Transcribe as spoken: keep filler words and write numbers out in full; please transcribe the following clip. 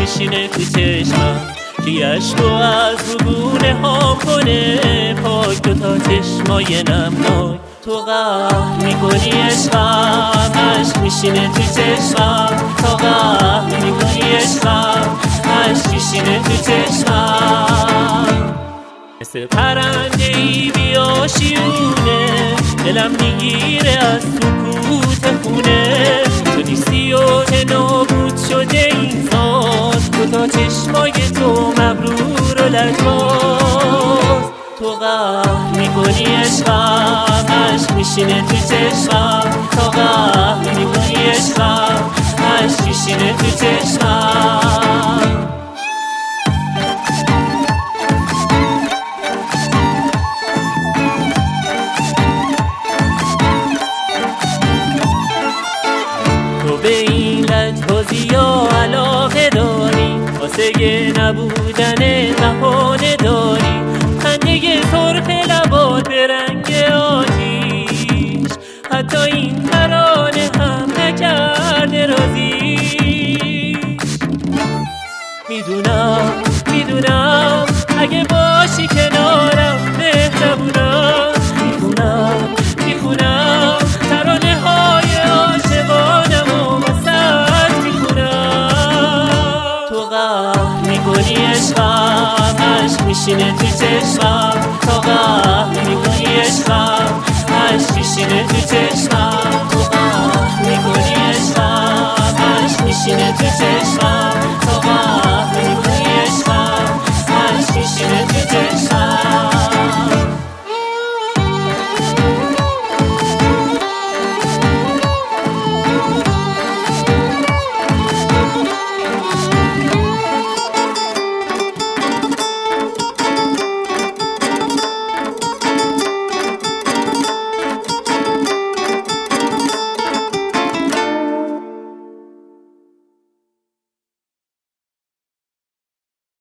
میشینه تو چشمم کیش تو از بگونه ها کنه پاک دوتا چشمای نمناک تو قهر میکنی عشقم عشق میشینه تو چشمم تا قهر میکنی عشقم عشق میشینه تو چشمم مثل پرنده ای بیاشیونه دلم میگیره از سکوت خونه تو نیستی و نابود شده این ذات دوتا چشمای تو مغرور و لجباز تو قهر میکنی عشقم عشق میشینه تو چشمم تا قهر میکنی عشقم عشق میشینه تو چشمم تو به این لجبازی یا علاقه داری واسه نبودن بهانه داری خنده سرخ لبات به رنگ آتیش حتی این ترانه هم نکرده رازیش میدونم میدونم اگه باشی کنارم مهربونم میخونم میخونم ترانه های عاشقانم و واسه میخونم تو قهر میکنی عشقم عشق میشینه تو چشمم تا قهر میکنی عشقم عشق میشینه تو چشمم تو قهر میکنی عشقم عشق میشینه تو چشمم